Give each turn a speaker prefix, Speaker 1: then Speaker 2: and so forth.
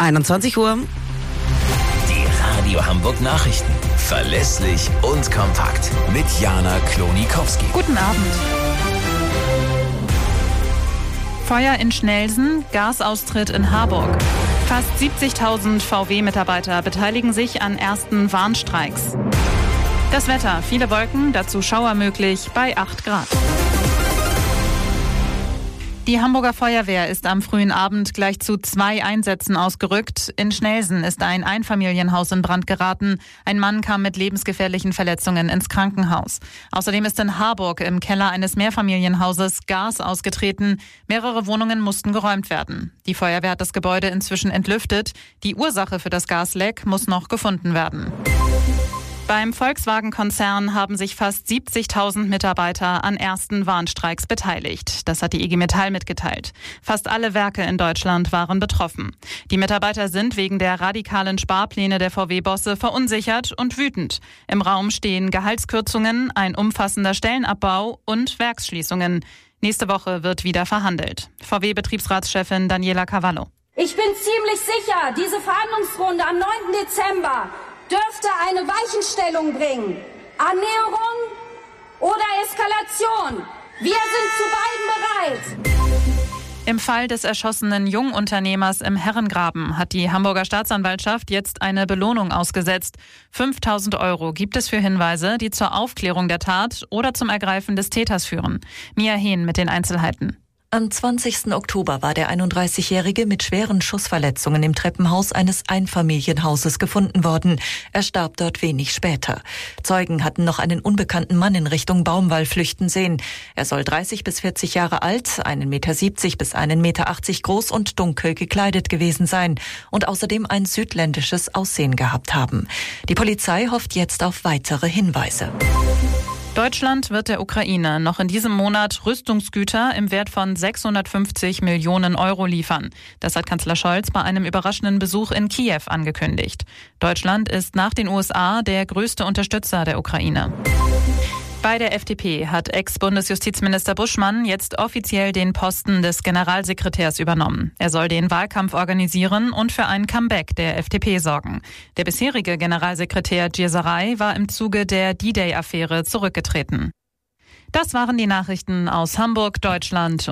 Speaker 1: 21 Uhr.
Speaker 2: Die Radio Hamburg Nachrichten. Verlässlich und kompakt. Mit Jana Klonikowski.
Speaker 3: Guten Abend. Feuer in Schnelsen, Gasaustritt in Harburg. Fast 70.000 VW-Mitarbeiter beteiligen sich an ersten Warnstreiks. Das Wetter, viele Wolken, dazu Schauer möglich bei 8 Grad. Die Hamburger Feuerwehr ist am frühen Abend gleich zu 2 Einsätzen ausgerückt. In Schnelsen ist ein Einfamilienhaus in Brand geraten. Ein Mann kam mit lebensgefährlichen Verletzungen ins Krankenhaus. Außerdem ist in Harburg im Keller eines Mehrfamilienhauses Gas ausgetreten. Mehrere Wohnungen mussten geräumt werden. Die Feuerwehr hat das Gebäude inzwischen entlüftet. Die Ursache für das Gasleck muss noch gefunden werden. Beim Volkswagen-Konzern haben sich fast 70.000 Mitarbeiter an ersten Warnstreiks beteiligt. Das hat die IG Metall mitgeteilt. Fast alle Werke in Deutschland waren betroffen. Die Mitarbeiter sind wegen der radikalen Sparpläne der VW-Bosse verunsichert und wütend. Im Raum stehen Gehaltskürzungen, ein umfassender Stellenabbau und Werksschließungen. Nächste Woche wird wieder verhandelt. VW-Betriebsratschefin Daniela Cavallo.
Speaker 4: Ich bin ziemlich sicher, diese Verhandlungsrunde am 9. Dezember dürfte eine Weichenstellung bringen. Annäherung oder Eskalation. Wir sind zu beiden bereit.
Speaker 3: Im Fall des erschossenen Jungunternehmers im Herrengraben hat die Hamburger Staatsanwaltschaft jetzt eine Belohnung ausgesetzt. 5.000 € gibt es für Hinweise, die zur Aufklärung der Tat oder zum Ergreifen des Täters führen. Mia Hehn mit den Einzelheiten.
Speaker 5: Am 20. Oktober war der 31-Jährige mit schweren Schussverletzungen im Treppenhaus eines Einfamilienhauses gefunden worden. Er starb dort wenig später. Zeugen hatten noch einen unbekannten Mann in Richtung Baumwall flüchten sehen. Er soll 30 bis 40 Jahre alt, 1,70 Meter bis 1,80 Meter groß und dunkel gekleidet gewesen sein und außerdem ein südländisches Aussehen gehabt haben. Die Polizei hofft jetzt auf weitere Hinweise.
Speaker 3: Deutschland wird der Ukraine noch in diesem Monat Rüstungsgüter im Wert von 650 Millionen € liefern. Das hat Kanzler Scholz bei einem überraschenden Besuch in Kiew angekündigt. Deutschland ist nach den USA der größte Unterstützer der Ukraine. Bei der FDP hat Ex-Bundesjustizminister Buschmann jetzt offiziell den Posten des Generalsekretärs übernommen. Er soll den Wahlkampf organisieren und für ein Comeback der FDP sorgen. Der bisherige Generalsekretär Gierserei war im Zuge der D-Day-Affäre zurückgetreten. Das waren die Nachrichten aus Hamburg, Deutschland